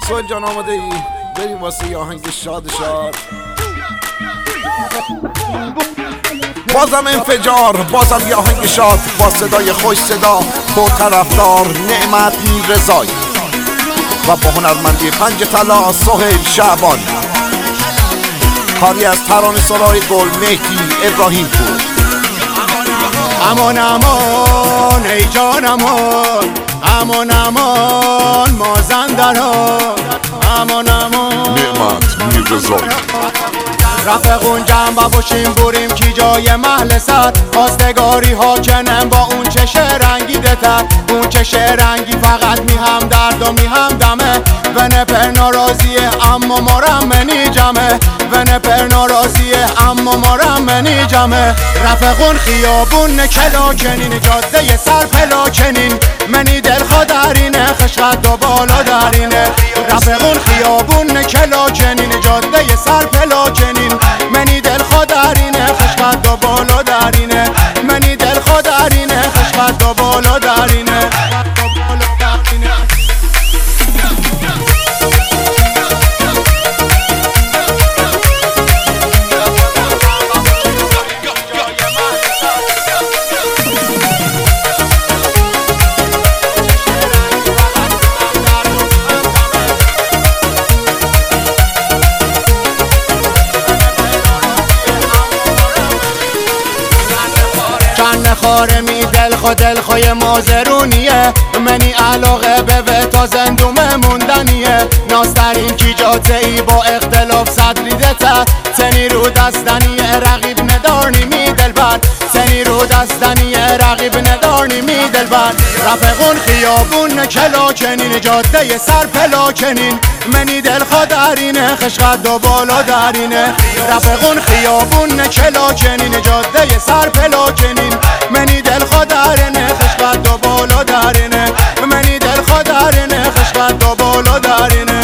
سوال جان آماده ای؟ بریم واسه یه آهنگ شاد شاد. بازم انفجار، بازم یه آهنگ شاد با صدای خوش صدا با طرفدار نعمت میرزایی و با هنرمندی پنج طلا سهیل شعبان. کاری از ترانه سرای گل مهدی ابراهیم پور. امان امان ای جان امان، امان امان مازندران، امان امان نعمت میرزایی. رفقون جنبه باشیم بریم کی جای محل سر، خواستگاری ها کنم با اون چشه رنگی دتر، اون چشه رنگی فقط می هم درد و می هم دمه، و نپر ناراضیه اما مارم منی جمه، و نپر ناراضیه اما مارم منی جمه. رفقون خیابون کلا کنین، جاده سر پلا کنین، منی دل خدارینه خشقت و بالا دارینه. رفقون خیابون کلا کنین، جاده سر پلا کنین، منی دل خدارینه خشقت و بالا دارینه، منی دل خدارینه خشقت و بالا دارینه. خاره می دل خوی مازرونیه، منی علاقه به تا زندومه موندنیه. ناسترین کی جاته ای با اختلاف صدری دته، تنی رو دستنیه رقیب ندارنی می دل بر، تنی رو دستنیه رقیب ندارنی می دل بر. رفقون خیابون کلا کنین، جاده سر پلا کنین، منی دل خدارینه خشقت و بالا دارینه. رفقون خیابون کلا کنین، جاده سر پلا کنین، منی دل خدارینه خشقت و بالا دارینه، منی دل خدارینه خشقت و بالا دارینه.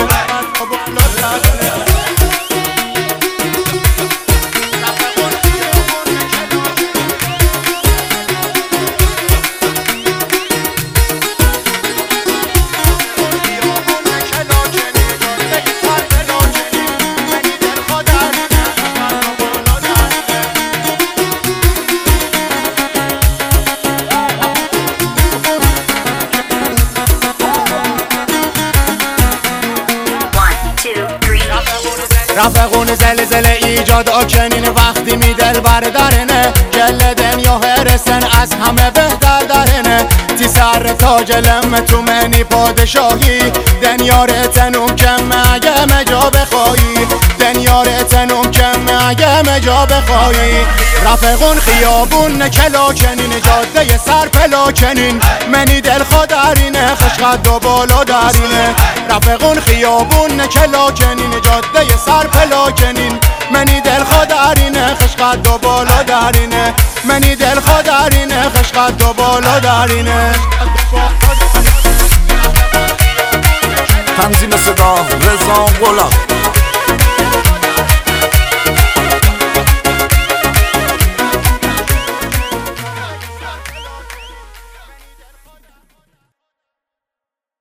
رفقون زلزله ایجاد آکنین، وقتی می دل بردارنه، گل دنیا هرسن از همه بهتر دارنه. تی سر تاج لم تو منی پادشاهی، دنیا رتنم کم اگه مجا بخوایی، دنیا رتنم کم اگه مجا بخوایی. رفقون خیابون کلا کنین، جاده سر پلا کنین، منی دل خدارینه خشقت و بالا دارینه. رفقون خیابون کلا کنین، جاده سر پلا کنین، منی دل خدارینه خشقت و بالا دارینه، منی دل خدارینه خشقت و بالا دارینه. تنظیم صدا رضا غلام.